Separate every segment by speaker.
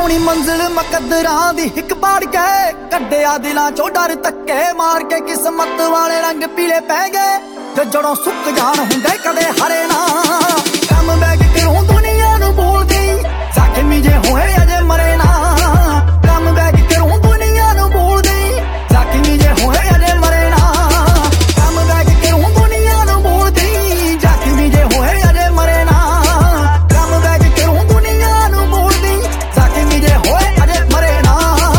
Speaker 1: सोनी मंजिल मकदरां दी हिक बाड़ के कड्डिया दिलां चों डर धक्के मार के किस्मत वाले रंग पीले पै गए ते जड़ों सुक जान हुंदे कदे हरे ना कम बैग करूं दुनिया नूं बोलदी जख्मी जे होए अजे मरे ना कम बैग करूं दुनिया नूं बोलदी जख्मी जे होए अजे मरे ना कम बैग करूं दुनिया नूं बोलदी जख्मी जे होए अजे मरे ना कम बैग करूं दुनिया नूं बोलदी जख्मी जे होए अजे मरे ना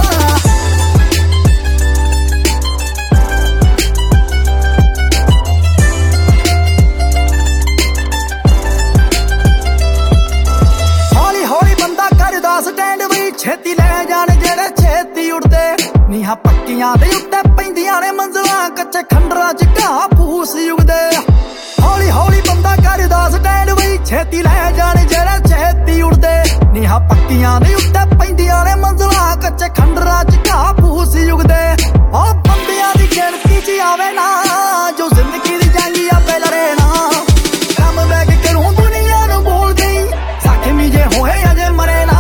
Speaker 1: स्टैंड भी छेती ले जाने जेड़े छेती उड़दे नीहां पक्कियां दे उत्ते पैंदियां ने मंजिलां कच्चे खंडरां च घाह फूस उगदे हौली हौली बंदा करदा स्टैंड भी छेती ले जाने जेड़े छेती उड़दे नीहां पक्कियां दे उत्ते पैंदियां ने मंजिलां कच्चे खंडरां च घाह फूस उगदे ओ बंदियां दी गिनती च आवे ना जो जिंदगी दी जंगी आपे लड़े ना कम बैग करूं दुनिया नूं बोलदी जख्मी जे होए अजे मरे ना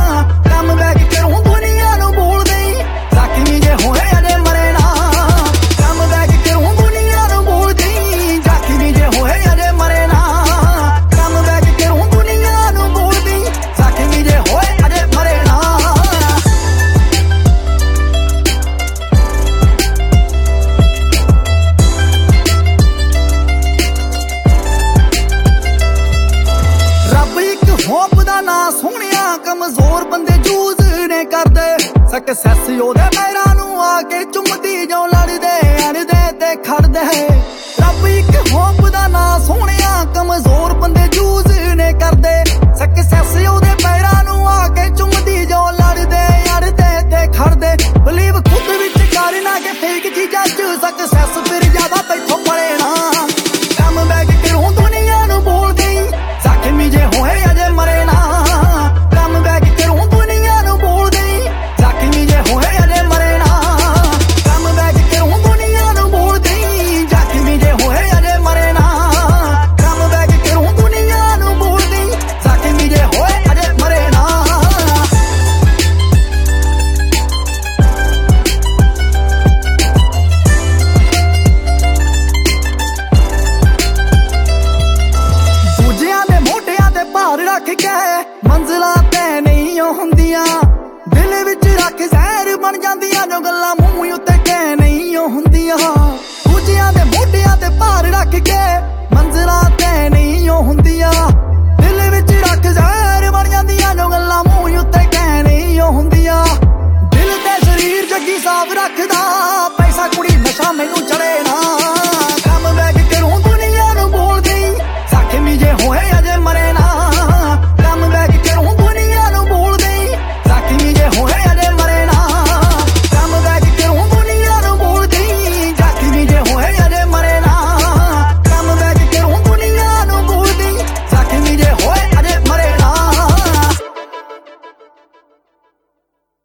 Speaker 1: कमजोर बंदे जूझ ने करदे सक्सेस ओदे पैरां नूं आके चुमदी जो लड़दे अड़दे ते खड़दे रब इक होप दा नां सोहणिया कमजोर बंदे जूझ ने करदे सक्सेस ओदे पैरां नूं आके चुमदी जो लड़दे अड़दे ते खड़दे बिलीव खुद विच कर ना के फेक चीजां च सक्सेस फिर ज्यादा तैथों परे ना कम बैग करूं दुनिया नूं बोलदी जख्मी जे होए अजे मरे ना मंजिलां ते नहीं हुंदियां दिल विच रख जहर बन जांदियां जो गल्लां मूंह उत्ते कह नहीं हुंदियां दूजियां दे मोढियां ते भार रख के